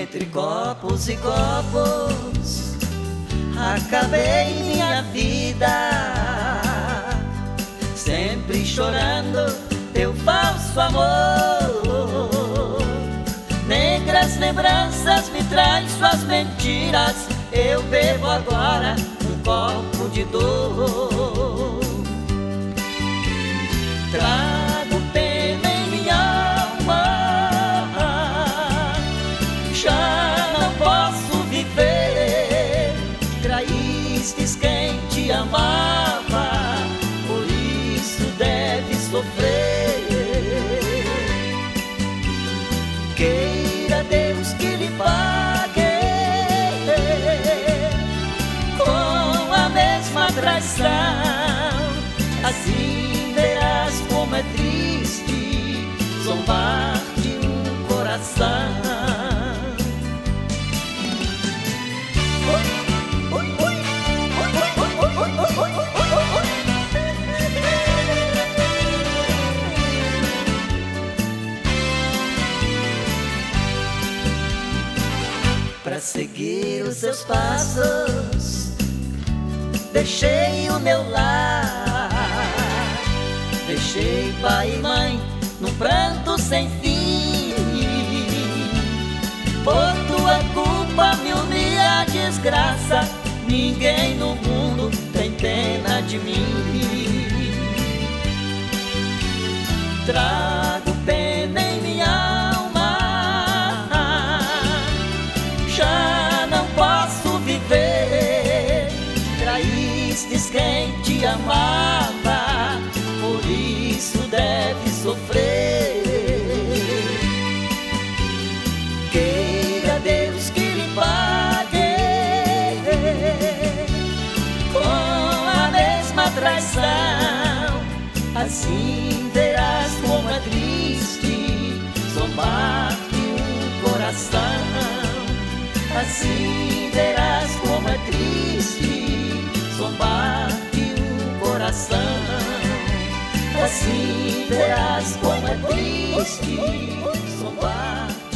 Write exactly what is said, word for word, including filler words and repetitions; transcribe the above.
Entre copos e copos acabei minha vida, sempre chorando teu falso amor. Negras lembranças me traz suas mentiras, eu bebo agora um copo de dor. Trago pena em minha alma, já não posso viver. Traístes quem te amava, por isso deve sofrer. Queira Deus que lhe pague com a mesma traição, assim verás como é triste zombar de um coração. Pra seguir os seus passos, deixei o meu lar, deixei pai e mãe num pranto sem fim. Por tua culpa me uni à desgraça, ninguém no mundo tem pena de mim. Trago pena em minha alma, já não posso viver. Traístes quem te amava, por isso deve sofrer. Queira Deus que lhe pague com a mesma traição, assim verás como é triste zombar de um coração. Assim verás como é triste zombar de um coração. Assim verás como é triste zombar